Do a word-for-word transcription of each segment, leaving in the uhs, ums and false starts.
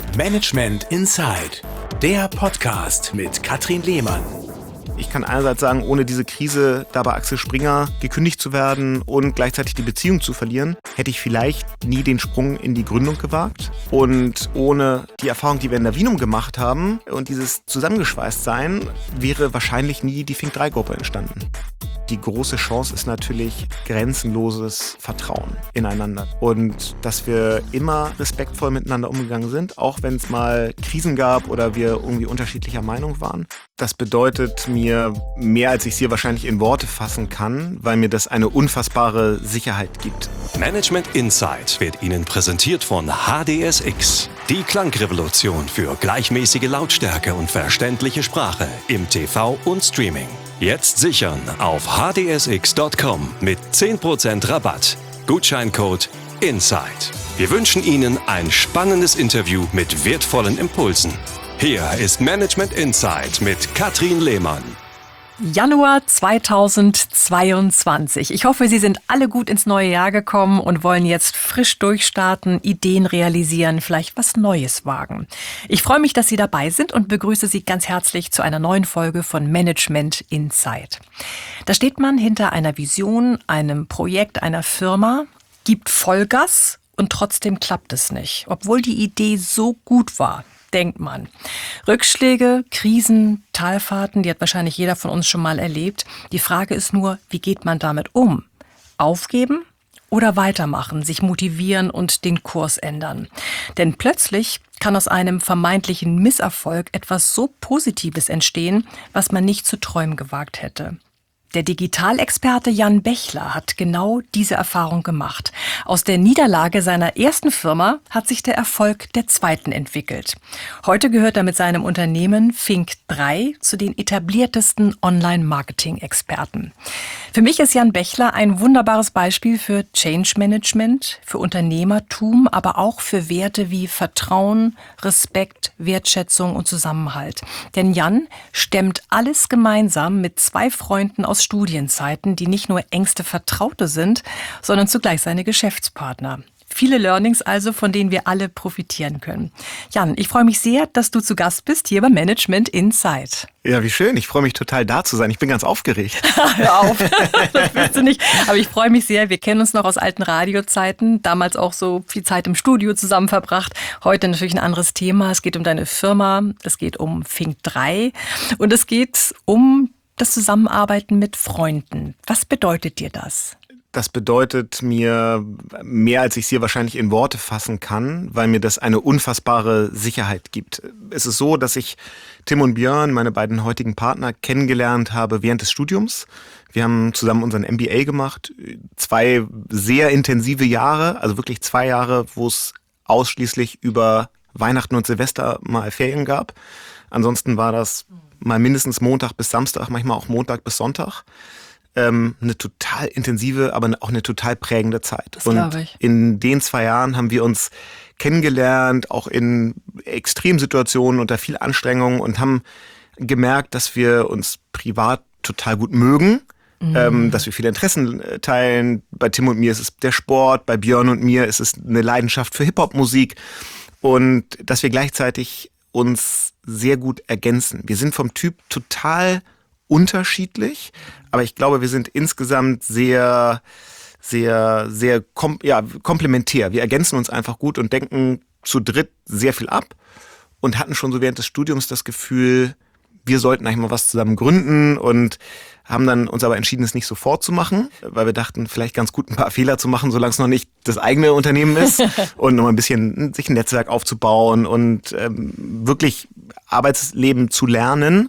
Management Inside, der Podcast mit Katrin Lehmann. Ich kann einerseits sagen, ohne diese Krise da bei Axel Springer gekündigt zu werden und gleichzeitig die Beziehung zu verlieren, hätte ich vielleicht nie den Sprung in die Gründung gewagt. Und ohne die Erfahrung, die wir in der Vinum gemacht haben und dieses Zusammengeschweißtsein, wäre wahrscheinlich nie die Fink drei Gruppe entstanden. Die große Chance ist natürlich grenzenloses Vertrauen ineinander und dass wir immer respektvoll miteinander umgegangen sind, auch wenn es mal Krisen gab oder wir irgendwie unterschiedlicher Meinung waren. Das bedeutet mir mehr, als ich es hier wahrscheinlich in Worte fassen kann, weil mir das eine unfassbare Sicherheit gibt. Management Insight wird Ihnen präsentiert von H D S X. Die Klangrevolution für gleichmäßige Lautstärke und verständliche Sprache im T V und Streaming. Jetzt sichern auf h d s x punkt com mit zehn Prozent Rabatt. Gutscheincode INSIDE. Wir wünschen Ihnen ein spannendes Interview mit wertvollen Impulsen. Hier ist Management Insight mit Katrin Lehmann. Januar zweitausendzweiundzwanzig. Ich hoffe, Sie sind alle gut ins neue Jahr gekommen und wollen jetzt frisch durchstarten, Ideen realisieren, vielleicht was Neues wagen. Ich freue mich, dass Sie dabei sind und begrüße Sie ganz herzlich zu einer neuen Folge von Management Insight. Da steht man hinter einer Vision, einem Projekt, einer Firma, gibt Vollgas und trotzdem klappt es nicht, obwohl die Idee so gut war. Denkt man. Rückschläge, Krisen, Talfahrten, die hat wahrscheinlich jeder von uns schon mal erlebt. Die Frage ist nur, wie geht man damit um? Aufgeben oder weitermachen, sich motivieren und den Kurs ändern? Denn plötzlich kann aus einem vermeintlichen Misserfolg etwas so Positives entstehen, was man nicht zu träumen gewagt hätte. Der Digitalexperte Jan Bechler hat genau diese Erfahrung gemacht. Aus der Niederlage seiner ersten Firma hat sich der Erfolg der zweiten entwickelt. Heute gehört er mit seinem Unternehmen Fink drei zu den etabliertesten Online-Marketing-Experten. Für mich ist Jan Bechler ein wunderbares Beispiel für Change Management, für Unternehmertum, aber auch für Werte wie Vertrauen, Respekt, Wertschätzung und Zusammenhalt. Denn Jan stemmt alles gemeinsam mit zwei Freunden aus Studienzeiten, die nicht nur engste Vertraute sind, sondern zugleich seine Geschäftspartner. Viele Learnings also, von denen wir alle profitieren können. Jan, ich freue mich sehr, dass du zu Gast bist hier bei Management Insight. Ja, wie schön. Ich freue mich total, da zu sein. Ich bin ganz aufgeregt. Hör auf, das bist du nicht. Aber ich freue mich sehr. Wir kennen uns noch aus alten Radiozeiten. Damals auch so viel Zeit im Studio zusammen verbracht. Heute natürlich ein anderes Thema. Es geht um deine Firma. Es geht um Fink drei. Und es geht um das Zusammenarbeiten mit Freunden. Was bedeutet dir das? Das bedeutet mir mehr, als ich es hier wahrscheinlich in Worte fassen kann, weil mir das eine unfassbare Sicherheit gibt. Es ist so, dass ich Tim und Björn, meine beiden heutigen Partner, kennengelernt habe während des Studiums. Wir haben zusammen unseren M B A gemacht. Zwei sehr intensive Jahre, also wirklich zwei Jahre, wo es ausschließlich über Weihnachten und Silvester mal Ferien gab. Ansonsten war das mal mindestens Montag bis Samstag, manchmal auch Montag bis Sonntag. Ähm, eine total intensive, aber auch eine total prägende Zeit. Das und glaube ich. In den zwei Jahren haben wir uns kennengelernt, auch in Extremsituationen unter viel Anstrengung und haben gemerkt, dass wir uns privat total gut mögen, mhm. ähm, dass wir viele Interessen teilen. Bei Tim und mir ist es der Sport, bei Björn und mir ist es eine Leidenschaft für Hip-Hop-Musik und dass wir gleichzeitig uns sehr gut ergänzen. Wir sind vom Typ total unterschiedlich, aber ich glaube, wir sind insgesamt sehr, sehr, sehr kom- ja, komplementär. Wir ergänzen uns einfach gut und denken zu dritt sehr viel ab und hatten schon so während des Studiums das Gefühl, wir sollten eigentlich mal was zusammen gründen und haben dann uns aber entschieden, es nicht sofort zu machen, weil wir dachten, vielleicht ganz gut ein paar Fehler zu machen, solange es noch nicht das eigene Unternehmen ist und noch mal ein bisschen sich ein Netzwerk aufzubauen und ähm, wirklich Arbeitsleben zu lernen.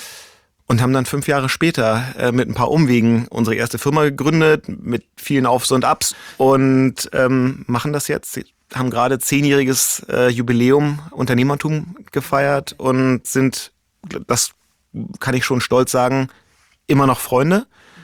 Und haben dann fünf Jahre später äh, mit ein paar Umwegen unsere erste Firma gegründet, mit vielen Aufs und Abs und ähm, machen das jetzt, haben gerade zehnjähriges äh, Jubiläum Unternehmertum gefeiert und sind, das kann ich schon stolz sagen, immer noch Freunde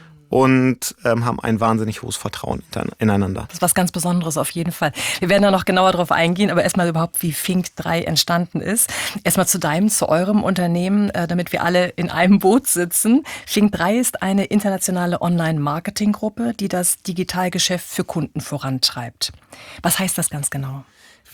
und ähm, haben ein wahnsinnig hohes Vertrauen ineinander. Das ist was ganz Besonderes auf jeden Fall. Wir werden da noch genauer drauf eingehen, aber erstmal überhaupt, wie Fink drei entstanden ist. Erstmal zu deinem, zu eurem Unternehmen, äh, damit wir alle in einem Boot sitzen. Fink drei ist eine internationale Online-Marketing-Gruppe, die das Digitalgeschäft für Kunden vorantreibt. Was heißt das ganz genau?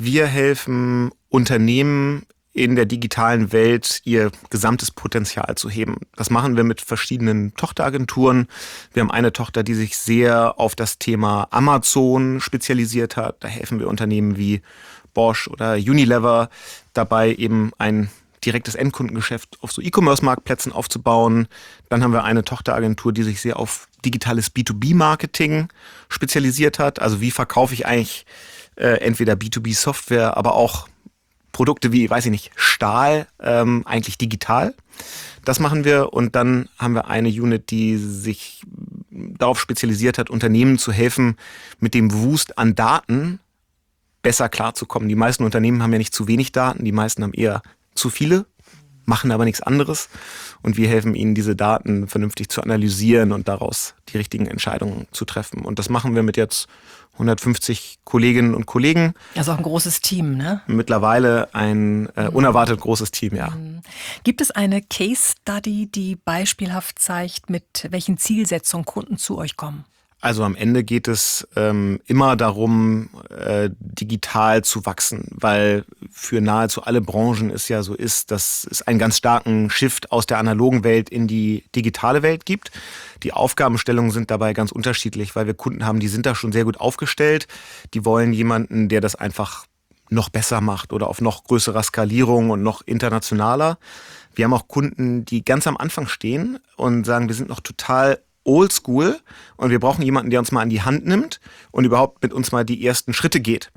Wir helfen Unternehmen in der digitalen Welt ihr gesamtes Potenzial zu heben. Das machen wir mit verschiedenen Tochteragenturen. Wir haben eine Tochter, die sich sehr auf das Thema Amazon spezialisiert hat. Da helfen wir Unternehmen wie Bosch oder Unilever dabei, eben ein direktes Endkundengeschäft auf so E-Commerce-Marktplätzen aufzubauen. Dann haben wir eine Tochteragentur, die sich sehr auf digitales B zwei B-Marketing spezialisiert hat. Also wie verkaufe ich eigentlich äh, entweder B zwei B-Software, aber auch Produkte wie, weiß ich nicht, Stahl, ähm, eigentlich digital. Das machen wir. Und dann haben wir eine Unit, die sich darauf spezialisiert hat, Unternehmen zu helfen, mit dem Wust an Daten besser klarzukommen. Die meisten Unternehmen haben ja nicht zu wenig Daten, die meisten haben eher zu viele, machen aber nichts anderes. Und wir helfen ihnen, diese Daten vernünftig zu analysieren und daraus die richtigen Entscheidungen zu treffen. Und das machen wir mit jetzt hundertfünfzig Kolleginnen und Kollegen. Also auch ein großes Team, ne? Mittlerweile ein äh, unerwartet großes Team, ja. Gibt es eine Case Study, die beispielhaft zeigt, mit welchen Zielsetzungen Kunden zu euch kommen? Also am Ende geht es ähm, immer darum, äh, digital zu wachsen, weil für nahezu alle Branchen es ja so ist, dass es einen ganz starken Shift aus der analogen Welt in die digitale Welt gibt. Die Aufgabenstellungen sind dabei ganz unterschiedlich, weil wir Kunden haben, die sind da schon sehr gut aufgestellt. Die wollen jemanden, der das einfach noch besser macht oder auf noch größerer Skalierung und noch internationaler. Wir haben auch Kunden, die ganz am Anfang stehen und sagen, wir sind noch total oldschool und wir brauchen jemanden, der uns mal an die Hand nimmt und überhaupt mit uns mal die ersten Schritte geht.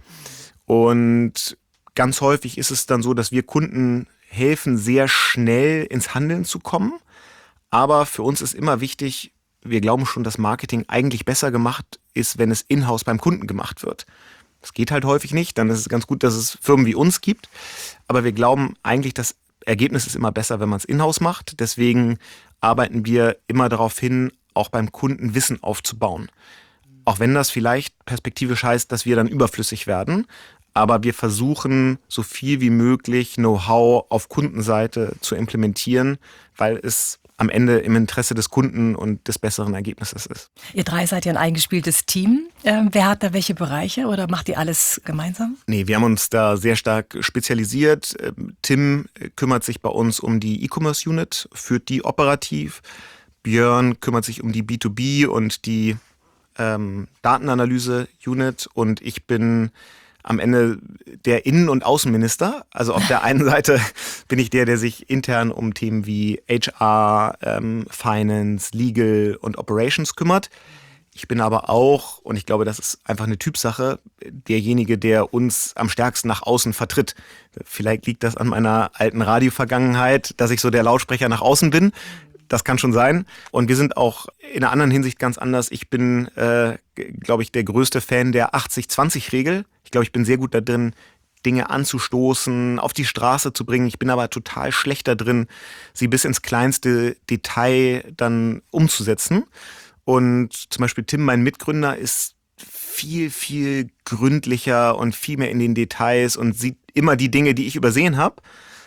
Und ganz häufig ist es dann so, dass wir Kunden helfen, sehr schnell ins Handeln zu kommen. Aber für uns ist immer wichtig, wir glauben schon, dass Marketing eigentlich besser gemacht ist, wenn es in-house beim Kunden gemacht wird. Das geht halt häufig nicht, dann ist es ganz gut, dass es Firmen wie uns gibt. Aber wir glauben eigentlich, das Ergebnis ist immer besser, wenn man es in-house macht. Deswegen arbeiten wir immer darauf hin, auch beim Kunden Wissen aufzubauen. Auch wenn das vielleicht perspektivisch heißt, dass wir dann überflüssig werden. Aber wir versuchen, so viel wie möglich Know-how auf Kundenseite zu implementieren, weil es am Ende im Interesse des Kunden und des besseren Ergebnisses ist. Ihr drei seid ja ein eingespieltes Team. Ähm, wer hat da welche Bereiche oder macht ihr alles gemeinsam? Nee, wir haben uns da sehr stark spezialisiert. Tim kümmert sich bei uns um die E-Commerce-Unit, führt die operativ. Björn kümmert sich um die B zwei B und die ähm, Datenanalyse-Unit und ich bin am Ende der Innen- und Außenminister. Also auf der einen Seite bin ich der, der sich intern um Themen wie H R, ähm, Finance, Legal und Operations kümmert. Ich bin aber auch, und ich glaube, das ist einfach eine Typsache, derjenige, der uns am stärksten nach außen vertritt. Vielleicht liegt das an meiner alten Radio-Vergangenheit, dass ich so der Lautsprecher nach außen bin. Das kann schon sein. Und wir sind auch in einer anderen Hinsicht ganz anders. Ich bin, äh, glaube ich, der größte Fan der achtzig zwanzig Regel. Ich glaube, ich bin sehr gut da drin, Dinge anzustoßen, auf die Straße zu bringen. Ich bin aber total schlecht da drin, sie bis ins kleinste Detail dann umzusetzen. Und zum Beispiel Tim, mein Mitgründer, ist viel, viel gründlicher und viel mehr in den Details und sieht immer die Dinge, die ich übersehen habe.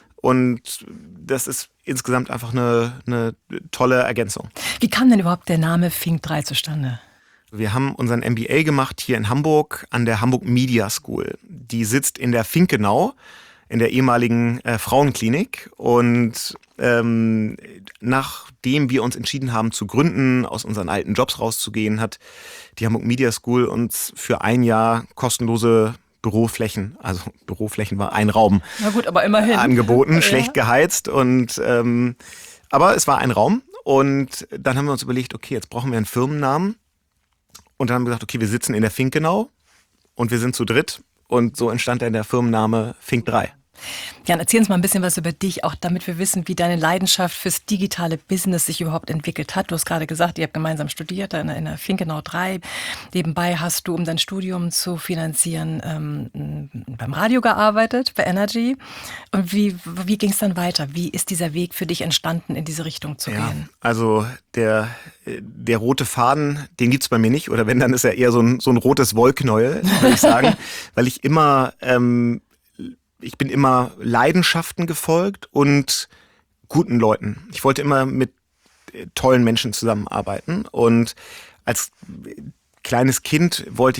Und das ist insgesamt einfach eine, eine tolle Ergänzung. Wie kam denn überhaupt der Name Fink drei zustande? Wir haben unseren M B A gemacht hier in Hamburg an der Hamburg Media School. Die sitzt in der Finkenau, in der ehemaligen äh, Frauenklinik. Und ähm, nachdem wir uns entschieden haben zu gründen, aus unseren alten Jobs rauszugehen, hat die Hamburg Media School uns für ein Jahr kostenlose Büroflächen, also Büroflächen war ein Raum, Na gut, aber immerhin. angeboten, Ja. schlecht geheizt und ähm, aber es war ein Raum und dann haben wir uns überlegt, okay, jetzt brauchen wir einen Firmennamen und dann haben wir gesagt, okay, wir sitzen in der Finkenau und wir sind zu dritt und so entstand dann der Firmenname Fink drei. Jan, erzähl uns mal ein bisschen was über dich, auch damit wir wissen, wie deine Leidenschaft fürs digitale Business sich überhaupt entwickelt hat. Du hast gerade gesagt, ihr habt gemeinsam studiert in der, in der Finkenau drei. Nebenbei hast du, um dein Studium zu finanzieren, ähm, beim Radio gearbeitet, bei Energy. Und wie, wie ging es dann weiter? Wie ist dieser Weg für dich entstanden, in diese Richtung zu Ja, gehen? also der, der rote Faden, den gibt's bei mir nicht. Oder wenn, dann ist er eher so ein, so ein rotes Wollknäuel, würde ich sagen. Weil ich immer... Ähm, Ich bin immer Leidenschaften gefolgt und guten Leuten. Ich wollte immer mit tollen Menschen zusammenarbeiten. Und als kleines Kind wollte ich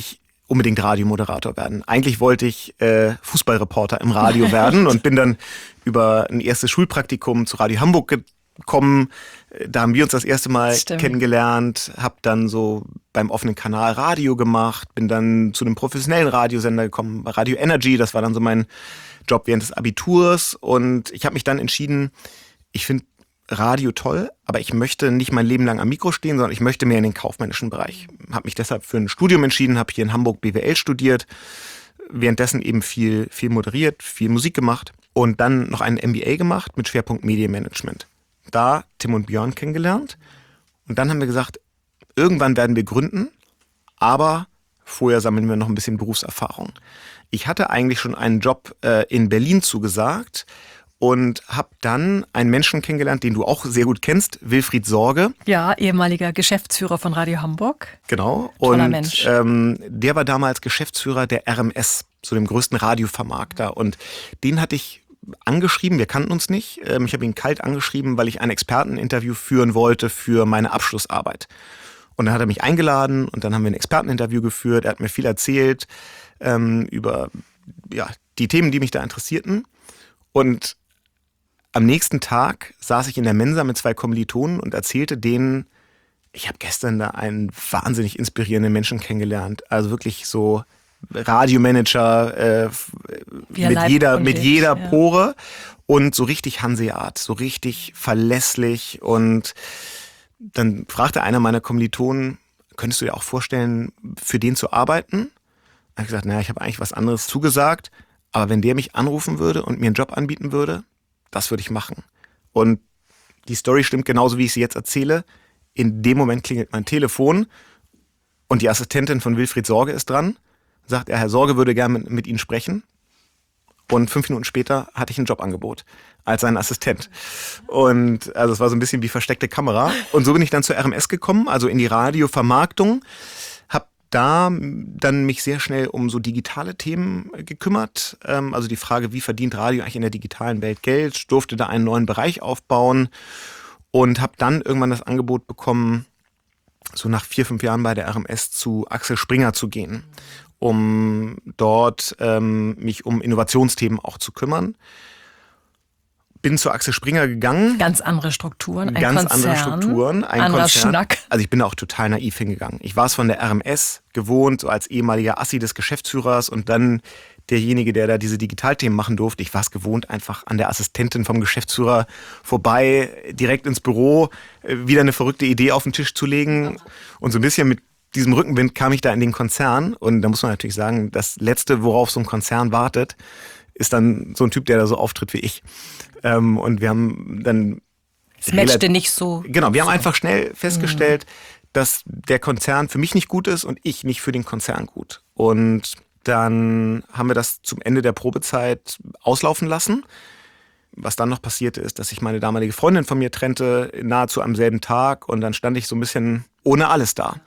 unbedingt Radiomoderator werden. Eigentlich wollte ich äh, Fußballreporter im Radio werden und bin dann über ein erstes Schulpraktikum zu Radio Hamburg gekommen. Da haben wir uns das erste Mal Stimmt. kennengelernt, habe dann so beim offenen Kanal Radio gemacht, bin dann zu einem professionellen Radiosender gekommen, bei Radio Energy, das war dann so mein Job während des Abiturs und ich habe mich dann entschieden, ich finde Radio toll, aber ich möchte nicht mein Leben lang am Mikro stehen, sondern ich möchte mehr in den kaufmännischen Bereich. Habe mich deshalb für ein Studium entschieden, habe hier in Hamburg B W L studiert, währenddessen eben viel, viel moderiert, viel Musik gemacht und dann noch einen M B A gemacht mit Schwerpunkt Medienmanagement. Da Tim und Björn kennengelernt und dann haben wir gesagt, irgendwann werden wir gründen, aber vorher sammeln wir noch ein bisschen Berufserfahrung. Ich hatte eigentlich schon einen Job äh, in Berlin zugesagt und habe dann einen Menschen kennengelernt, den du auch sehr gut kennst, Wilfried Sorge. Ja, ehemaliger Geschäftsführer von Radio Hamburg. Genau. Toller und Mensch. Ähm, der war damals Geschäftsführer der R M S, so dem größten Radiovermarkter. Und den hatte ich angeschrieben, wir kannten uns nicht. Ähm, ich habe ihn kalt angeschrieben, weil ich ein Experteninterview führen wollte für meine Abschlussarbeit. Und dann hat er mich eingeladen und dann haben wir ein Experteninterview geführt. Er hat mir viel erzählt ähm, über ja, die Themen, die mich da interessierten. Und am nächsten Tag saß ich in der Mensa mit zwei Kommilitonen und erzählte denen, ich habe gestern da einen wahnsinnig inspirierenden Menschen kennengelernt. Also wirklich so Radiomanager äh, mit Leib jeder, und mit Lebt, jeder ja. Pore und so richtig Hanseat, so richtig verlässlich. Und dann fragte einer meiner Kommilitonen, könntest du dir auch vorstellen, für den zu arbeiten? Da habe ich gesagt, naja, ich habe eigentlich was anderes zugesagt, aber wenn der mich anrufen würde und mir einen Job anbieten würde, das würde ich machen. Und die Story stimmt genauso, wie ich sie jetzt erzähle. In dem Moment klingelt mein Telefon und die Assistentin von Wilfried Sorge ist dran. Sagt er, Herr Sorge würde gerne mit, mit Ihnen sprechen. Und fünf Minuten später hatte ich ein Jobangebot als sein Assistent. Und also es war so ein bisschen wie versteckte Kamera. Und so bin ich dann zur R M S gekommen, also in die Radiovermarktung. Hab da dann mich sehr schnell um so digitale Themen gekümmert. Also die Frage, wie verdient Radio eigentlich in der digitalen Welt Geld? Durfte da einen neuen Bereich aufbauen und habe dann irgendwann das Angebot bekommen, so nach vier, fünf Jahren bei der R M S zu Axel Springer zu gehen, um dort ähm, mich um Innovationsthemen auch zu kümmern. Bin zu Axel Springer gegangen. Ganz andere Strukturen, ein Ganz Konzern, andere Strukturen, ein anderer Konzern. Schnack. Also ich bin da auch total naiv hingegangen. Ich war es von der R M S gewohnt, so als ehemaliger Assi des Geschäftsführers und dann derjenige, der da diese Digitalthemen machen durfte. Ich war es gewohnt, einfach an der Assistentin vom Geschäftsführer vorbei, direkt ins Büro, wieder eine verrückte Idee auf den Tisch zu legen. Und so ein bisschen mit diesem Rückenwind kam ich da in den Konzern. Und da muss man natürlich sagen, das Letzte, worauf so ein Konzern wartet, ist dann so ein Typ, der da so auftritt wie ich. Ähm, und wir haben dann... Es matchte nicht so. Genau, wir haben einfach schnell festgestellt, mhm. dass der Konzern für mich nicht gut ist und ich nicht für den Konzern gut. Und dann haben wir das zum Ende der Probezeit auslaufen lassen. Was dann noch passierte, ist, dass sich meine damalige Freundin von mir trennte, nahezu am selben Tag. Und dann stand ich so ein bisschen ohne alles da.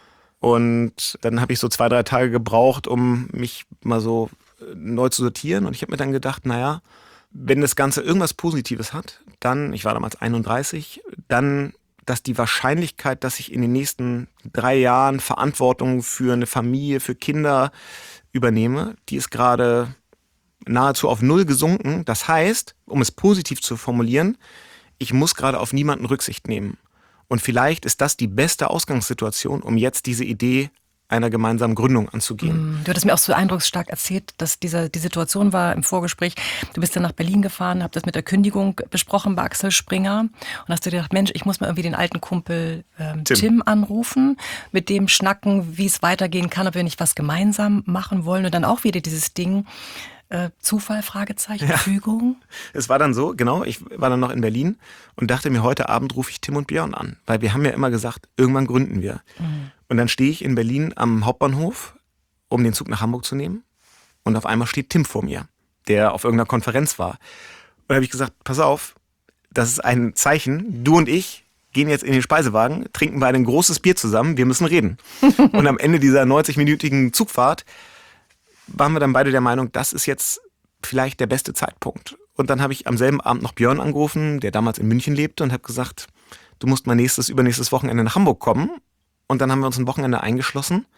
Und dann habe ich so zwei, drei Tage gebraucht, um mich mal so neu zu sortieren. Und ich habe mir dann gedacht, naja, wenn das Ganze irgendwas Positives hat, dann, ich war damals einunddreißig, dann, dass die Wahrscheinlichkeit, dass ich in den nächsten drei Jahren Verantwortung für eine Familie, für Kinder übernehme, die ist gerade nahezu auf Null gesunken. Das heißt, um es positiv zu formulieren, ich muss gerade auf niemanden Rücksicht nehmen. Und vielleicht ist das die beste Ausgangssituation, um jetzt diese Idee einer gemeinsamen Gründung anzugehen. Du hattest mir auch so eindrucksstark erzählt, dass diese, die Situation war im Vorgespräch. Du bist dann nach Berlin gefahren, habt das mit der Kündigung besprochen bei Axel Springer und hast dir gedacht, Mensch, ich muss mal irgendwie den alten Kumpel ähm, Tim. Tim anrufen, mit dem schnacken, wie es weitergehen kann, ob wir nicht was gemeinsam machen wollen. Und dann auch wieder dieses Ding, äh, Zufall, Fragezeichen, ja. Fügung. Es war dann so, genau, ich war dann noch in Berlin und dachte mir, heute Abend rufe ich Tim und Björn an. Weil wir haben ja immer gesagt, irgendwann gründen wir. Mhm. Und dann stehe ich in Berlin am Hauptbahnhof, um den Zug nach Hamburg zu nehmen. Und auf einmal steht Tim vor mir, der auf irgendeiner Konferenz war. Und da habe ich gesagt, pass auf, das ist ein Zeichen. Du und ich gehen jetzt in den Speisewagen, trinken beide ein großes Bier zusammen, wir müssen reden. Und am Ende dieser neunzig-minütigen Zugfahrt waren wir dann beide der Meinung, das ist jetzt vielleicht der beste Zeitpunkt. Und dann habe ich am selben Abend noch Björn angerufen, der damals in München lebte, und habe gesagt, du musst mal nächstes, übernächstes Wochenende nach Hamburg kommen. Und dann haben wir uns ein Wochenende eingeschlossen,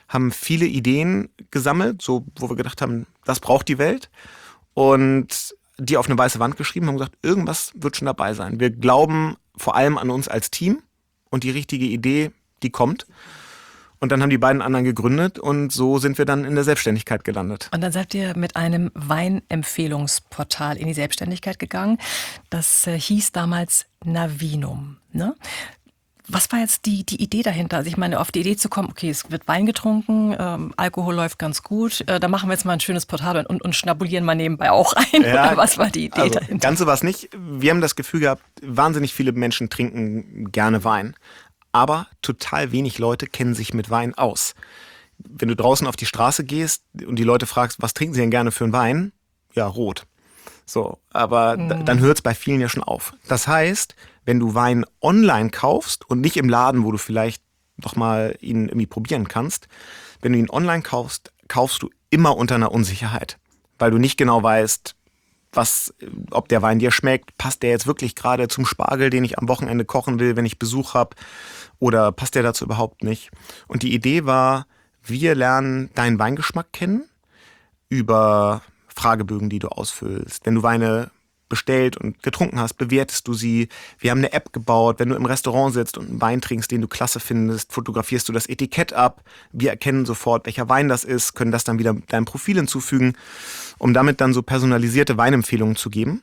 haben viele Ideen gesammelt, so wo wir gedacht haben, das braucht die Welt. Und die auf eine weiße Wand geschrieben, haben gesagt, irgendwas wird schon dabei sein. Wir glauben vor allem an uns als Team und die richtige Idee, die kommt. Und dann haben die beiden anderen gegründet und so sind wir dann in der Selbstständigkeit gelandet. Und dann seid ihr mit einem Weinempfehlungsportal in die Selbstständigkeit gegangen. Das äh, hieß damals Navinum, ne? Was war jetzt die, die Idee dahinter? Also ich meine, auf die Idee zu kommen, okay, es wird Wein getrunken, ähm, Alkohol läuft ganz gut, äh, da machen wir jetzt mal ein schönes Portal und, und schnabulieren mal nebenbei auch ein. Ja, oder was war die Idee also dahinter? Ganz so war es nicht. Wir haben das Gefühl gehabt, wahnsinnig viele Menschen trinken gerne Wein. Aber total wenig Leute kennen sich mit Wein aus. Wenn du draußen auf die Straße gehst und die Leute fragst, was trinken sie denn gerne für einen Wein? Ja, rot. So, aber mhm. d- dann hört es bei vielen ja schon auf. Das heißt, wenn du Wein online kaufst und nicht im Laden, wo du vielleicht noch mal ihn irgendwie probieren kannst, wenn du ihn online kaufst, kaufst du immer unter einer Unsicherheit, weil du nicht genau weißt, was, ob der Wein dir schmeckt, passt der jetzt wirklich gerade zum Spargel, den ich am Wochenende kochen will, wenn ich Besuch habe, oder passt der dazu überhaupt nicht? Und die Idee war, wir lernen deinen Weingeschmack kennen über Fragebögen, die du ausfüllst. Wenn du Weine bestellt und getrunken hast, bewertest du sie. Wir haben eine App gebaut. Wenn du im Restaurant sitzt und einen Wein trinkst, den du klasse findest, fotografierst du das Etikett ab. Wir erkennen sofort, welcher Wein das ist, können das dann wieder deinem Profil hinzufügen, um damit dann so personalisierte Weinempfehlungen zu geben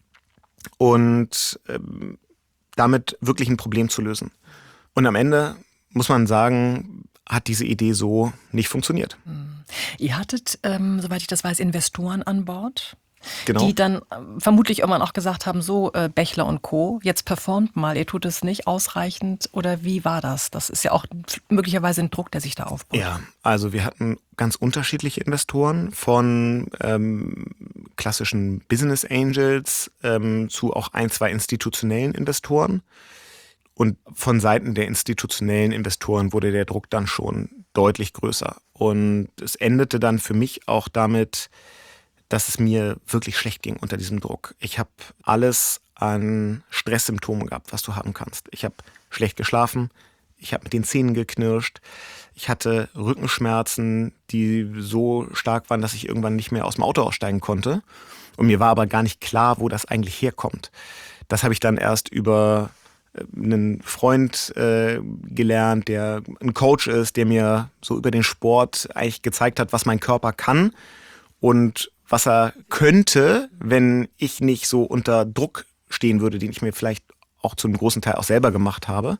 und ähm, damit wirklich ein Problem zu lösen. Und am Ende muss man sagen, hat diese Idee so nicht funktioniert. Ihr hattet, ähm, soweit ich das weiß, Investoren an Bord, Genau. die dann ähm, vermutlich irgendwann auch gesagt haben, so äh, Bechler und Co., jetzt performt mal, ihr tut es nicht ausreichend, oder wie war das? Das ist ja auch möglicherweise ein Druck, der sich da aufbaut. Ja, also wir hatten ganz unterschiedliche Investoren, von ähm, klassischen Business Angels ähm, zu auch ein, zwei institutionellen Investoren. Und von Seiten der institutionellen Investoren wurde der Druck dann schon deutlich größer. Und es endete dann für mich auch damit, dass es mir wirklich schlecht ging unter diesem Druck. Ich habe alles an Stresssymptomen gehabt, was du haben kannst. Ich habe schlecht geschlafen, ich habe mit den Zähnen geknirscht, ich hatte Rückenschmerzen, die so stark waren, dass ich irgendwann nicht mehr aus dem Auto aussteigen konnte. Und mir war aber gar nicht klar, wo das eigentlich herkommt. Das habe ich dann erst über einen Freund äh, gelernt, der ein Coach ist, der mir so über den Sport eigentlich gezeigt hat, was mein Körper kann und was er könnte, wenn ich nicht so unter Druck stehen würde, den ich mir vielleicht auch zu einem großen Teil auch selber gemacht habe.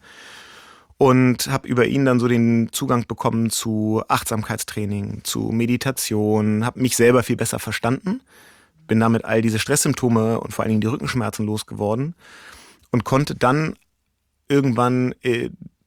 Und habe über ihn dann so den Zugang bekommen zu Achtsamkeitstraining, zu Meditation, habe mich selber viel besser verstanden, bin damit all diese Stresssymptome und vor allen Dingen die Rückenschmerzen losgeworden und konnte dann irgendwann äh,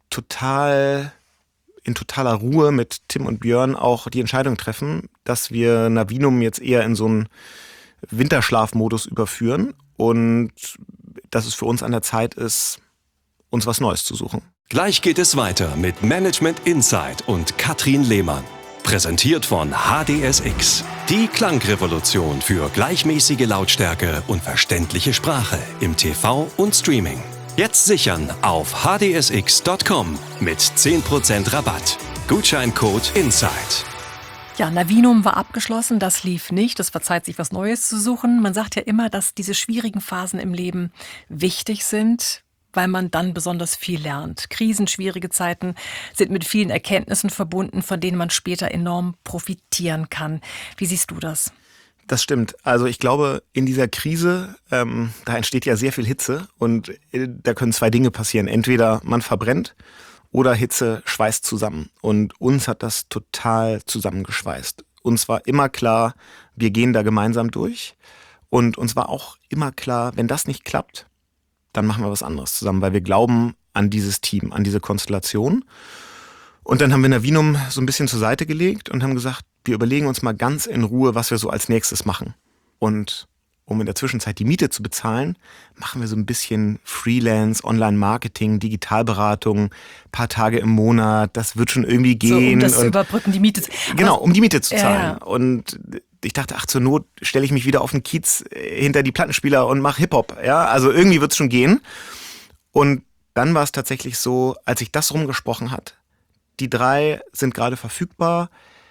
total in totaler Ruhe mit Tim und Björn auch die Entscheidung treffen, dass wir Navinum jetzt eher in so einen Winterschlafmodus überführen und dass es für uns an der Zeit ist, uns was Neues zu suchen. Gleich geht es weiter mit Management Insight und Katrin Lehmann. Präsentiert von H D S X. Die Klangrevolution für gleichmäßige Lautstärke und verständliche Sprache im T V und Streaming. Jetzt sichern auf h d s x punkt com mit zehn Prozent Rabatt. Gutscheincode INSIDE. Ja, Navinum war abgeschlossen, das lief nicht. Es war Zeit, sich was Neues zu suchen. Man sagt ja immer, dass diese schwierigen Phasen im Leben wichtig sind, weil man dann besonders viel lernt. Krisen, schwierige Zeiten sind mit vielen Erkenntnissen verbunden, von denen man später enorm profitieren kann. Wie siehst du das? Das stimmt. Also ich glaube, in dieser Krise, ähm, da entsteht ja sehr viel Hitze und äh, da können zwei Dinge passieren. Entweder man verbrennt oder Hitze schweißt zusammen. Und uns hat das total zusammengeschweißt. Uns war immer klar, wir gehen da gemeinsam durch. Und uns war auch immer klar, wenn das nicht klappt, dann machen wir was anderes zusammen, weil wir glauben an dieses Team, an diese Konstellation. Und dann haben wir Navinum so ein bisschen zur Seite gelegt und haben gesagt, wir überlegen uns mal ganz in Ruhe, was wir so als nächstes machen. Und um in der Zwischenzeit die Miete zu bezahlen, machen wir so ein bisschen Freelance, Online-Marketing, Digitalberatung, paar Tage im Monat. Das wird schon irgendwie gehen. So, um das und zu überbrücken, die Miete. Genau, um die Miete zu zahlen. Ja. Und ich dachte, ach, zur Not stelle ich mich wieder auf den Kiez hinter die Plattenspieler und mache Hip-Hop. Ja, also irgendwie wird es schon gehen. Und dann war es tatsächlich so, als sich das rumgesprochen hat, die drei sind gerade verfügbar,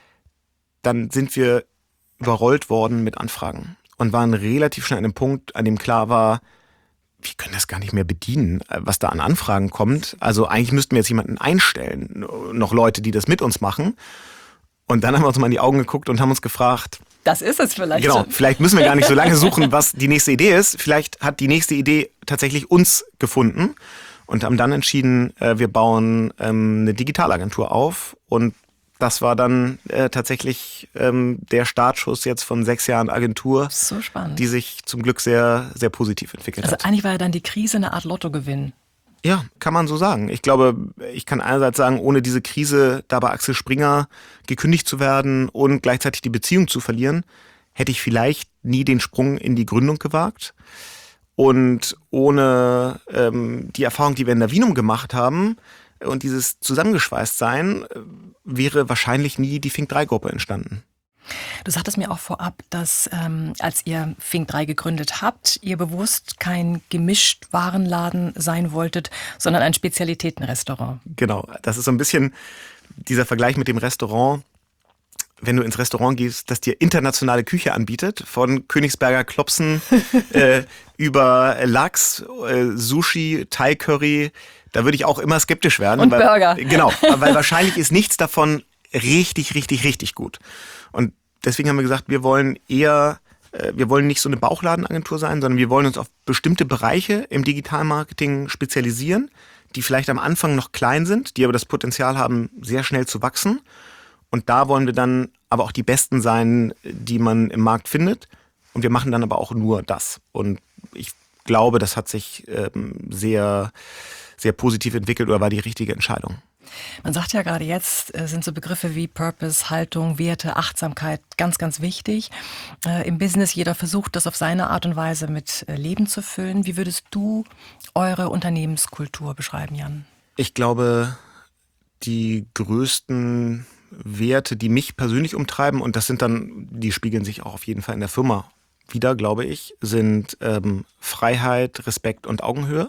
dann sind wir überrollt worden mit Anfragen und waren relativ schnell an dem Punkt, an dem klar war, wir können das gar nicht mehr bedienen, was da an Anfragen kommt. Also eigentlich müssten wir jetzt jemanden einstellen, noch Leute, die das mit uns machen. Und dann haben wir uns mal in die Augen geguckt und haben uns gefragt, das ist es vielleicht. Genau, vielleicht müssen wir gar nicht so lange suchen, was die nächste Idee ist. Vielleicht hat die nächste Idee tatsächlich uns gefunden und haben dann entschieden, wir bauen eine Digitalagentur auf. Und das war dann äh, tatsächlich ähm, der Startschuss jetzt von sechs Jahren Agentur, so spannend, die sich zum Glück sehr, sehr positiv entwickelt also hat. Also eigentlich war ja dann die Krise eine Art Lottogewinn. Ja, kann man so sagen. Ich glaube, ich kann einerseits sagen, ohne diese Krise da bei Axel Springer gekündigt zu werden und gleichzeitig die Beziehung zu verlieren, hätte ich vielleicht nie den Sprung in die Gründung gewagt. Und ohne ähm, die Erfahrung, die wir in der Vinum gemacht haben und dieses Zusammengeschweißtsein, wäre wahrscheinlich nie die Fink drei Gruppe entstanden. Du sagtest mir auch vorab, dass ähm, als ihr Fink drei gegründet habt, ihr bewusst kein Gemischtwarenladen sein wolltet, sondern ein Spezialitätenrestaurant. Genau, das ist so ein bisschen dieser Vergleich mit dem Restaurant. Wenn du ins Restaurant gehst, das dir internationale Küche anbietet, von Königsberger Klopsen äh, über Lachs, äh, Sushi, Thai-Curry, da würde ich auch immer skeptisch werden. Und weil, Burger. Genau, weil wahrscheinlich ist nichts davon richtig, richtig, richtig gut. Und deswegen haben wir gesagt, wir wollen eher, äh, wir wollen nicht so eine Bauchladenagentur sein, sondern wir wollen uns auf bestimmte Bereiche im Digitalmarketing spezialisieren, die vielleicht am Anfang noch klein sind, die aber das Potenzial haben, sehr schnell zu wachsen. Und da wollen wir dann aber auch die Besten sein, die man im Markt findet. Und wir machen dann aber auch nur das. Und ich glaube, das hat sich ähm, sehr, sehr positiv entwickelt oder war die richtige Entscheidung. Man sagt ja gerade jetzt, äh, sind so Begriffe wie Purpose, Haltung, Werte, Achtsamkeit ganz, ganz wichtig. Äh, Im Business, jeder versucht, das auf seine Art und Weise mit äh, Leben zu füllen. Wie würdest du eure Unternehmenskultur beschreiben, Jan? Ich glaube, die größten Werte, die mich persönlich umtreiben, und das sind dann, die spiegeln sich auch auf jeden Fall in der Firma wieder, glaube ich, sind ähm, Freiheit, Respekt und Augenhöhe.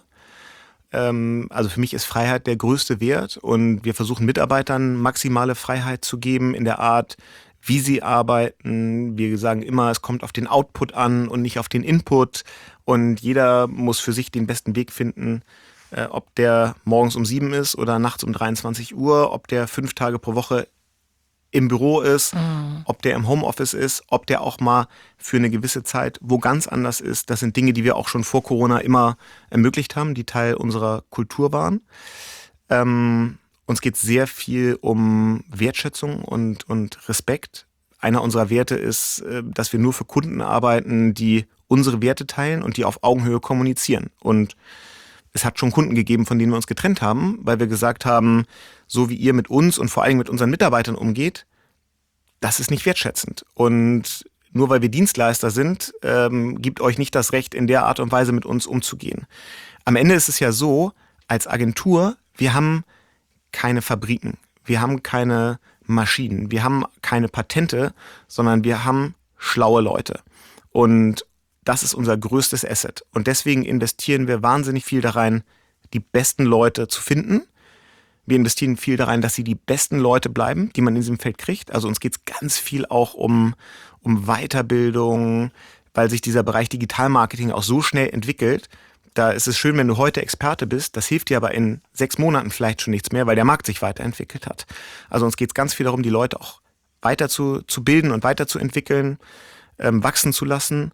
Ähm, also für mich ist Freiheit der größte Wert und wir versuchen Mitarbeitern maximale Freiheit zu geben in der Art, wie sie arbeiten. Wir sagen immer, es kommt auf den Output an und nicht auf den Input und jeder muss für sich den besten Weg finden, äh, ob der morgens um sieben ist oder nachts um dreiundzwanzig Uhr, ob der fünf Tage pro Woche im Büro ist, mhm. ob der im Homeoffice ist, ob der auch mal für eine gewisse Zeit wo ganz anders ist. Das sind Dinge, die wir auch schon vor Corona immer ermöglicht haben, die Teil unserer Kultur waren. Ähm, uns geht sehr viel um Wertschätzung und, und Respekt. Einer unserer Werte ist, dass wir nur für Kunden arbeiten, die unsere Werte teilen und die auf Augenhöhe kommunizieren. Und es hat schon Kunden gegeben, von denen wir uns getrennt haben, weil wir gesagt haben, so wie ihr mit uns und vor allem mit unseren Mitarbeitern umgeht, das ist nicht wertschätzend. Und nur weil wir Dienstleister sind, ähm, gibt euch nicht das Recht, in der Art und Weise mit uns umzugehen. Am Ende ist es ja so, als Agentur, wir haben keine Fabriken, wir haben keine Maschinen, wir haben keine Patente, sondern wir haben schlaue Leute. Und das ist unser größtes Asset. Und deswegen investieren wir wahnsinnig viel da rein, die besten Leute zu finden. Wir investieren viel da rein, dass sie die besten Leute bleiben, die man in diesem Feld kriegt. Also uns geht es ganz viel auch um, um Weiterbildung, weil sich dieser Bereich Digitalmarketing auch so schnell entwickelt. Da ist es schön, wenn du heute Experte bist. Das hilft dir aber in sechs Monaten vielleicht schon nichts mehr, weil der Markt sich weiterentwickelt hat. Also uns geht es ganz viel darum, die Leute auch weiter zu, zu bilden und weiterzuentwickeln, ähm, wachsen zu lassen.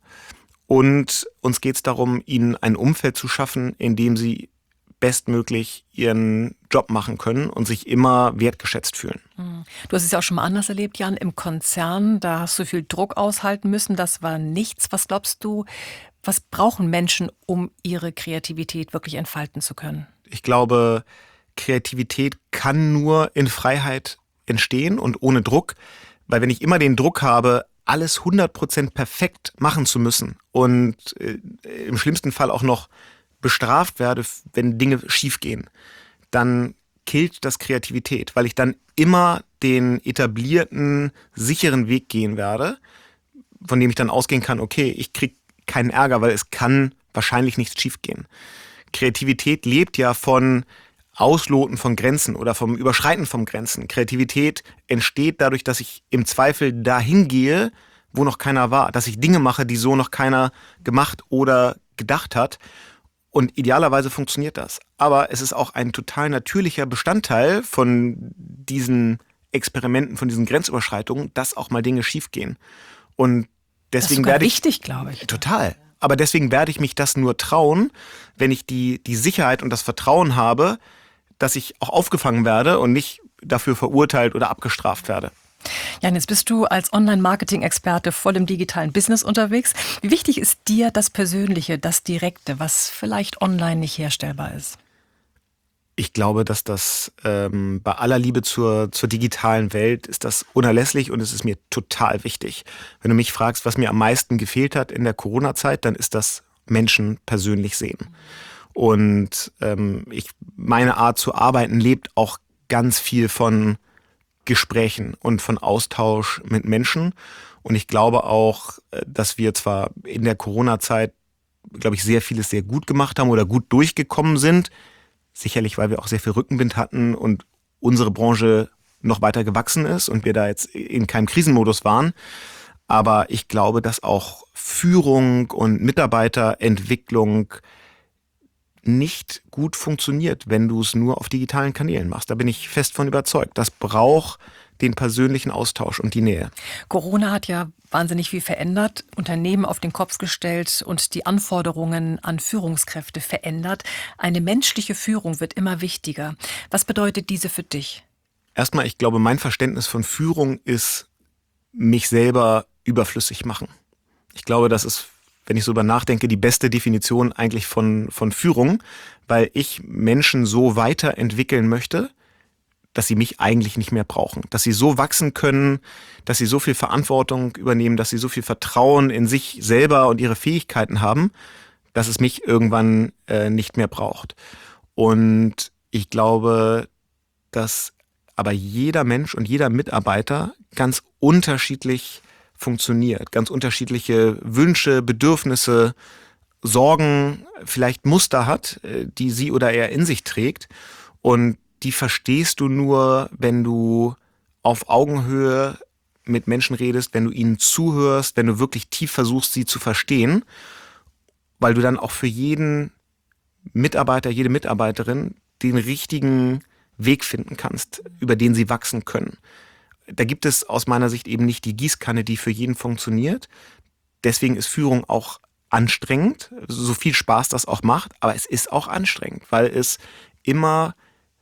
Und uns geht es darum, ihnen ein Umfeld zu schaffen, in dem sie bestmöglich ihren Job machen können und sich immer wertgeschätzt fühlen. Du hast es ja auch schon mal anders erlebt, Jan, im Konzern. Da hast du viel Druck aushalten müssen. Das war nichts. Was glaubst du, was brauchen Menschen, um ihre Kreativität wirklich entfalten zu können? Ich glaube, Kreativität kann nur in Freiheit entstehen und ohne Druck. Weil wenn ich immer den Druck habe, alles hundert Prozent perfekt machen zu müssen und äh, im schlimmsten Fall auch noch bestraft werde, wenn Dinge schiefgehen, dann killt das Kreativität, weil ich dann immer den etablierten, sicheren Weg gehen werde, von dem ich dann ausgehen kann, okay, ich kriege keinen Ärger, weil es kann wahrscheinlich nichts schiefgehen. Kreativität lebt ja von Ausloten von Grenzen oder vom Überschreiten von Grenzen. Kreativität entsteht dadurch, dass ich im Zweifel dahin gehe, wo noch keiner war. Dass ich Dinge mache, die so noch keiner gemacht oder gedacht hat. Und idealerweise funktioniert das. Aber es ist auch ein total natürlicher Bestandteil von diesen Experimenten, von diesen Grenzüberschreitungen, dass auch mal Dinge schiefgehen. Und deswegen werde ich... Das ist wichtig, glaube ich. Total. Aber deswegen werde ich mich das nur trauen, wenn ich die, die Sicherheit und das Vertrauen habe, dass ich auch aufgefangen werde und nicht dafür verurteilt oder abgestraft werde. Jan, jetzt bist du als Online-Marketing-Experte voll im digitalen Business unterwegs. Wie wichtig ist dir das Persönliche, das Direkte, was vielleicht online nicht herstellbar ist? Ich glaube, dass das ähm, bei aller Liebe zur, zur digitalen Welt ist das unerlässlich und es ist mir total wichtig. Wenn du mich fragst, was mir am meisten gefehlt hat in der Corona-Zeit, dann ist das Menschen persönlich sehen. Und ähm, ich, meine Art zu arbeiten lebt auch ganz viel von Gesprächen und von Austausch mit Menschen. Und ich glaube auch, dass wir zwar in der Corona-Zeit, glaube ich, sehr vieles sehr gut gemacht haben oder gut durchgekommen sind. Sicherlich, weil wir auch sehr viel Rückenwind hatten und unsere Branche noch weiter gewachsen ist und wir da jetzt in keinem Krisenmodus waren. Aber ich glaube, dass auch Führung und Mitarbeiterentwicklung nicht gut funktioniert, wenn du es nur auf digitalen Kanälen machst. Da bin ich fest von überzeugt. Das braucht den persönlichen Austausch und die Nähe. Corona hat ja wahnsinnig viel verändert, Unternehmen auf den Kopf gestellt und die Anforderungen an Führungskräfte verändert. Eine menschliche Führung wird immer wichtiger. Was bedeutet diese für dich? Erstmal, ich glaube, mein Verständnis von Führung ist, mich selber überflüssig machen. Ich glaube, das ist, wenn ich so darüber nachdenke, die beste Definition eigentlich von, von Führung, weil ich Menschen so weiterentwickeln möchte, dass sie mich eigentlich nicht mehr brauchen. Dass sie so wachsen können, dass sie so viel Verantwortung übernehmen, dass sie so viel Vertrauen in sich selber und ihre Fähigkeiten haben, dass es mich irgendwann äh, nicht mehr braucht. Und ich glaube, dass aber jeder Mensch und jeder Mitarbeiter ganz unterschiedlich funktioniert, ganz unterschiedliche Wünsche, Bedürfnisse, Sorgen, vielleicht Muster hat, die sie oder er in sich trägt. Und die verstehst du nur, wenn du auf Augenhöhe mit Menschen redest, wenn du ihnen zuhörst, wenn du wirklich tief versuchst, sie zu verstehen, weil du dann auch für jeden Mitarbeiter, jede Mitarbeiterin den richtigen Weg finden kannst, über den sie wachsen können. Da gibt es aus meiner Sicht eben nicht die Gießkanne, die für jeden funktioniert. Deswegen ist Führung auch anstrengend, so viel Spaß das auch macht, aber es ist auch anstrengend, weil es immer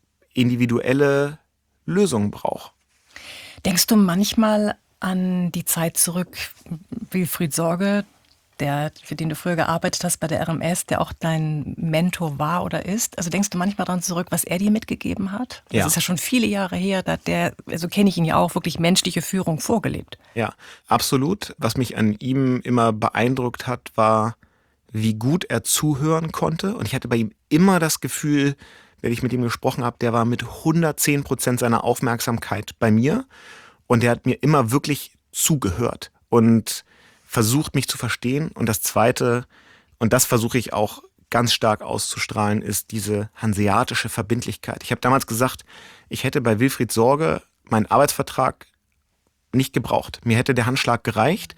individuelle Lösungen braucht. Denkst du manchmal an die Zeit zurück, Wilfried Sorge, der, für den du früher gearbeitet hast bei der R M S, der auch dein Mentor war oder ist? Also denkst du manchmal daran zurück, was er dir mitgegeben hat? Das ja. ist ja schon viele Jahre her, da der, also kenne ich ihn ja auch, wirklich menschliche Führung vorgelebt. Ja, absolut. Was mich an ihm immer beeindruckt hat, war, wie gut er zuhören konnte. Und ich hatte bei ihm immer das Gefühl, wenn ich mit ihm gesprochen habe, der war mit hundertzehn Prozent seiner Aufmerksamkeit bei mir. Und der hat mir immer wirklich zugehört und versucht, mich zu verstehen. Und das Zweite, und das versuche ich auch ganz stark auszustrahlen, ist diese hanseatische Verbindlichkeit. Ich habe damals gesagt, ich hätte bei Wilfried Sorge meinen Arbeitsvertrag nicht gebraucht. Mir hätte der Handschlag gereicht,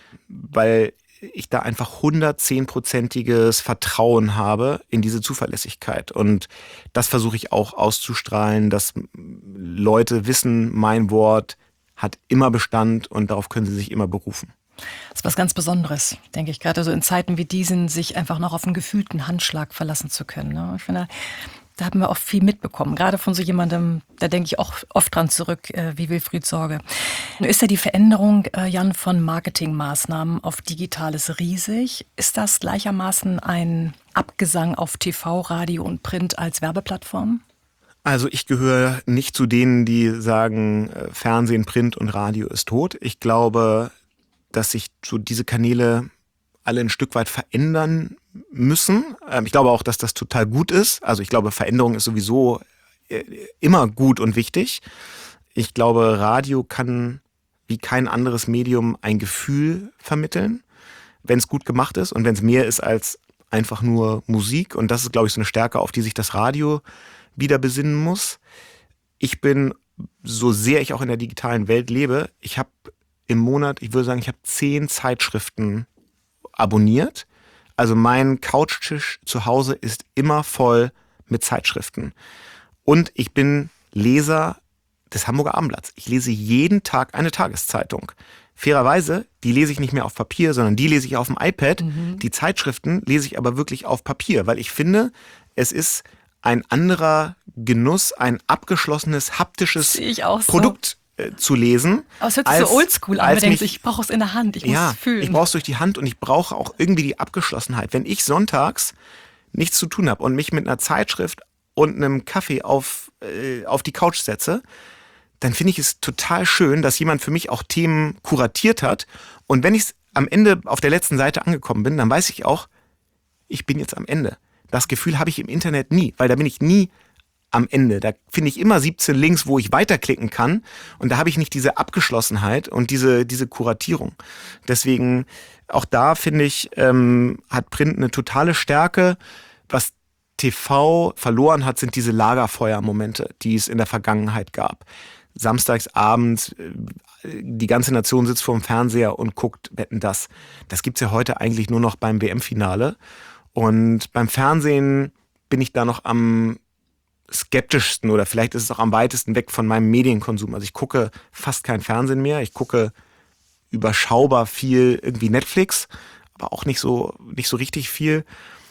weil ich da einfach hundertzehnprozentiges Vertrauen habe in diese Zuverlässigkeit. Und das versuche ich auch auszustrahlen, dass Leute wissen, mein Wort hat immer Bestand und darauf können sie sich immer berufen. Das ist was ganz Besonderes, denke ich, gerade so in Zeiten wie diesen, sich einfach noch auf einen gefühlten Handschlag verlassen zu können. Ne? Ich finde, da haben wir auch viel mitbekommen, gerade von so jemandem, da denke ich auch oft dran zurück, äh, wie Wilfried Sorge. Nun ist ja die Veränderung, äh, Jan, von Marketingmaßnahmen auf Digitales riesig. Ist das gleichermaßen ein Abgesang auf T V, Radio und Print als Werbeplattform? Also ich gehöre nicht zu denen, die sagen, äh, Fernsehen, Print und Radio ist tot. Ich glaube, dass sich so diese Kanäle alle ein Stück weit verändern müssen. Ich glaube auch, dass das total gut ist. Also ich glaube, Veränderung ist sowieso immer gut und wichtig. Ich glaube, Radio kann wie kein anderes Medium ein Gefühl vermitteln, wenn es gut gemacht ist und wenn es mehr ist als einfach nur Musik. Und das ist, glaube ich, so eine Stärke, auf die sich das Radio wieder besinnen muss. Ich bin, so sehr ich auch in der digitalen Welt lebe, ich habe im Monat, ich würde sagen, ich habe zehn Zeitschriften abonniert. Also mein Couchtisch zu Hause ist immer voll mit Zeitschriften. Und ich bin Leser des Hamburger Abendblatts. Ich lese jeden Tag eine Tageszeitung. Fairerweise, die lese ich nicht mehr auf Papier, sondern die lese ich auf dem iPad. Mhm. Die Zeitschriften lese ich aber wirklich auf Papier, weil ich finde, es ist ein anderer Genuss, ein abgeschlossenes, haptisches Produkt äh, zu lesen. Aber es hört sich als, so oldschool an, man denkt, ich brauche es in der Hand, ich muss ja, es fühlen. Ich brauche es durch die Hand und ich brauche auch irgendwie die Abgeschlossenheit. Wenn ich sonntags nichts zu tun habe und mich mit einer Zeitschrift und einem Kaffee auf, äh, auf die Couch setze, dann finde ich es total schön, dass jemand für mich auch Themen kuratiert hat. Und wenn ich am Ende auf der letzten Seite angekommen bin, dann weiß ich auch, ich bin jetzt am Ende. Das Gefühl habe ich im Internet nie, weil da bin ich nie am Ende. Da finde ich immer siebzehn Links, wo ich weiterklicken kann. Und da habe ich nicht diese Abgeschlossenheit und diese, diese Kuratierung. Deswegen, auch da finde ich, ähm, hat Print eine totale Stärke. Was T V verloren hat, sind diese Lagerfeuermomente, die es in der Vergangenheit gab. Samstags abends, die ganze Nation sitzt vor dem Fernseher und guckt Wetten, das. Das gibt's ja heute eigentlich nur noch beim W M-Finale. Und beim Fernsehen bin ich da noch am skeptischsten oder vielleicht ist es auch am weitesten weg von meinem Medienkonsum. Also ich gucke fast kein Fernsehen mehr. Ich gucke überschaubar viel irgendwie Netflix, aber auch nicht so, nicht so richtig viel.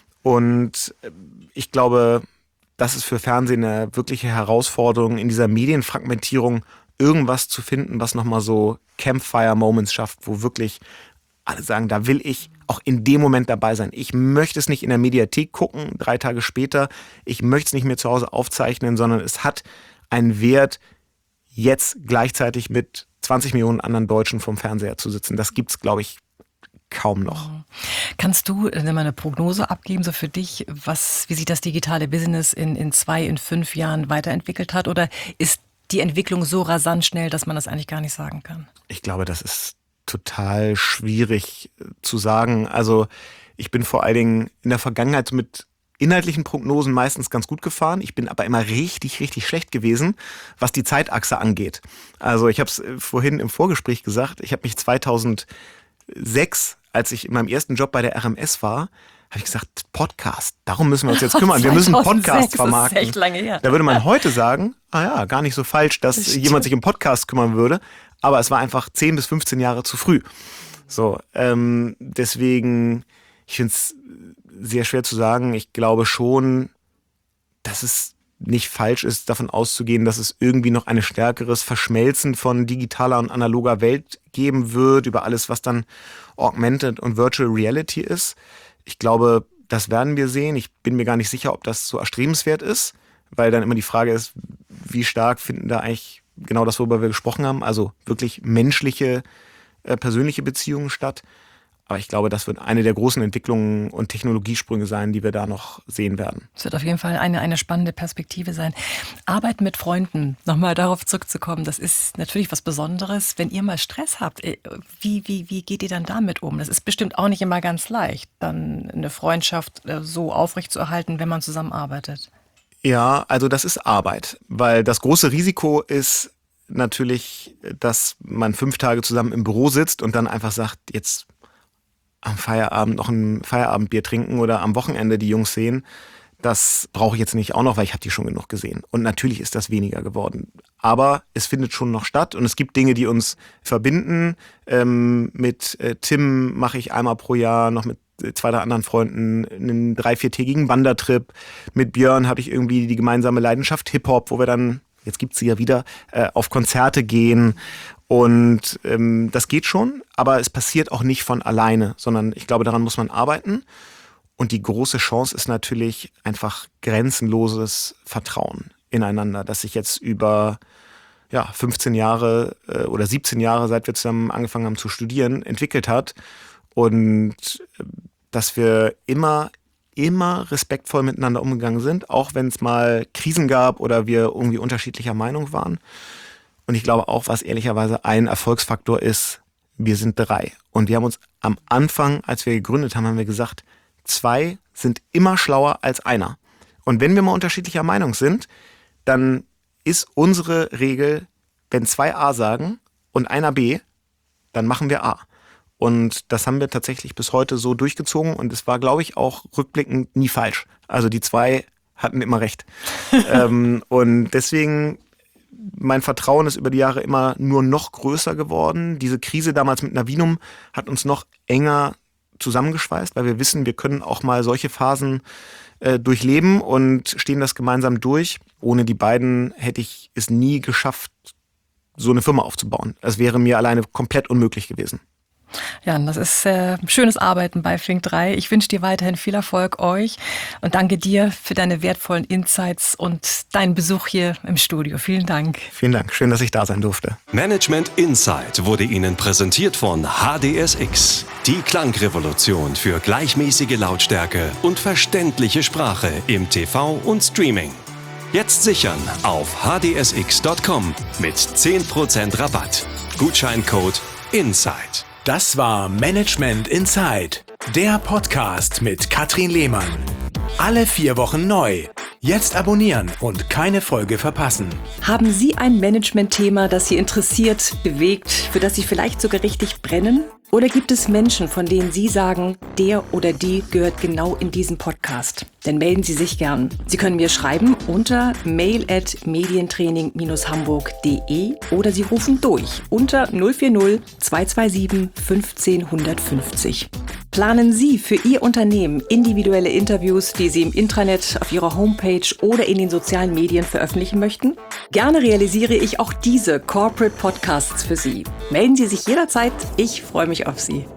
Und ich glaube, das ist für Fernsehen eine wirkliche Herausforderung, in dieser Medienfragmentierung irgendwas zu finden, was nochmal so Campfire-Moments schafft, wo wirklich alle sagen, da will ich auch in dem Moment dabei sein. Ich möchte es nicht in der Mediathek gucken, drei Tage später. Ich möchte es nicht mehr zu Hause aufzeichnen, sondern es hat einen Wert, jetzt gleichzeitig mit zwanzig Millionen anderen Deutschen vorm Fernseher zu sitzen. Das gibt's, glaube ich, kaum noch. Kannst du äh, mal eine Prognose abgeben, so für dich, was, wie sich das digitale Business in, in zwei, in fünf Jahren weiterentwickelt hat? Oder ist die Entwicklung so rasant schnell, dass man das eigentlich gar nicht sagen kann? Ich glaube, das ist total schwierig zu sagen. Also ich bin vor allen Dingen in der Vergangenheit mit inhaltlichen Prognosen meistens ganz gut gefahren. Ich bin aber immer richtig, richtig schlecht gewesen, was die Zeitachse angeht. Also ich habe es vorhin im Vorgespräch gesagt, ich habe mich zweitausendsechs, als ich in meinem ersten Job bei der R M S war, habe ich gesagt, Podcast, darum müssen wir uns jetzt kümmern. Wir müssen Podcast vermarkten. Das ist echt lange her. Da würde man heute sagen, ah ja, gar nicht so falsch, dass das jemand sich um Podcast kümmern würde. Aber es war einfach zehn bis fünfzehn Jahre zu früh. So, ähm, deswegen, ich finde es sehr schwer zu sagen. Ich glaube schon, dass es nicht falsch ist, davon auszugehen, dass es irgendwie noch ein stärkeres Verschmelzen von digitaler und analoger Welt geben wird, über alles, was dann Augmented und Virtual Reality ist. Ich glaube, das werden wir sehen. Ich bin mir gar nicht sicher, ob das so erstrebenswert ist, weil dann immer die Frage ist, wie stark finden da eigentlich genau das, worüber wir gesprochen haben, also wirklich menschliche, äh, persönliche Beziehungen statt. Aber ich glaube, das wird eine der großen Entwicklungen und Technologiesprünge sein, die wir da noch sehen werden. Es wird auf jeden Fall eine, eine spannende Perspektive sein. Arbeit mit Freunden, nochmal darauf zurückzukommen, das ist natürlich was Besonderes. Wenn ihr mal Stress habt, wie, wie, wie geht ihr dann damit um? Das ist bestimmt auch nicht immer ganz leicht, dann eine Freundschaft so aufrechtzuerhalten, wenn man zusammenarbeitet. Ja, also das ist Arbeit, weil das große Risiko ist natürlich, dass man fünf Tage zusammen im Büro sitzt und dann einfach sagt, jetzt am Feierabend noch ein Feierabendbier trinken oder am Wochenende die Jungs sehen. Das brauche ich jetzt nicht auch noch, weil ich habe die schon genug gesehen. Und natürlich ist das weniger geworden. Aber es findet schon noch statt und es gibt Dinge, die uns verbinden. Ähm, mit äh, Tim mache ich einmal pro Jahr noch mit zwei, drei anderen Freunden einen drei-, viertägigen Wandertrip. Mit Björn habe ich irgendwie die gemeinsame Leidenschaft Hip-Hop, wo wir dann, jetzt gibt's sie ja wieder, äh, auf Konzerte gehen. Und ähm, das geht schon, aber es passiert auch nicht von alleine, sondern ich glaube, daran muss man arbeiten. Und die große Chance ist natürlich einfach grenzenloses Vertrauen ineinander, das sich jetzt über ja, fünfzehn Jahre äh, oder siebzehn Jahre, seit wir zusammen angefangen haben zu studieren, entwickelt hat. Und äh, dass wir immer, immer respektvoll miteinander umgegangen sind, auch wenn es mal Krisen gab oder wir irgendwie unterschiedlicher Meinung waren. Und ich glaube auch, was ehrlicherweise ein Erfolgsfaktor ist, wir sind drei. Und wir haben uns am Anfang, als wir gegründet haben, haben wir gesagt, zwei sind immer schlauer als einer. Und wenn wir mal unterschiedlicher Meinung sind, dann ist unsere Regel, wenn zwei A sagen und einer B, dann machen wir A. Und das haben wir tatsächlich bis heute so durchgezogen und es war, glaube ich, auch rückblickend nie falsch. Also die zwei hatten immer recht. ähm, und deswegen, mein Vertrauen ist über die Jahre immer nur noch größer geworden. Diese Krise damals mit Navinum hat uns noch enger zusammengeschweißt, weil wir wissen, wir können auch mal solche Phasen äh, durchleben und stehen das gemeinsam durch. Ohne die beiden hätte ich es nie geschafft, so eine Firma aufzubauen. Das wäre mir alleine komplett unmöglich gewesen. Jan, das ist äh, schönes Arbeiten bei Flink drei. Ich wünsche dir weiterhin viel Erfolg euch und danke dir für deine wertvollen Insights und deinen Besuch hier im Studio. Vielen Dank. Vielen Dank. Schön, dass ich da sein durfte. Management Insight wurde Ihnen präsentiert von H D S X. Die Klangrevolution für gleichmäßige Lautstärke und verständliche Sprache im T V und Streaming. Jetzt sichern auf h d s x punkt com mit zehn Prozent Rabatt. Gutscheincode INSIDE. Das war Management Insight, der Podcast mit Katrin Lehmann. Alle vier Wochen neu. Jetzt abonnieren und keine Folge verpassen. Haben Sie ein Management-Thema, das Sie interessiert, bewegt, für das Sie vielleicht sogar richtig brennen? Oder gibt es Menschen, von denen Sie sagen, der oder die gehört genau in diesen Podcast? Dann melden Sie sich gern. Sie können mir schreiben unter mail at medientraining dash hamburg punkt de oder Sie rufen durch unter null vier null zwei zwei sieben fünfzehn hundertfünfzig. Planen Sie für Ihr Unternehmen individuelle Interviews, die Sie im Intranet, auf Ihrer Homepage oder in den sozialen Medien veröffentlichen möchten? Gerne realisiere ich auch diese Corporate Podcasts für Sie. Melden Sie sich jederzeit. Ich freue mich auf Sie.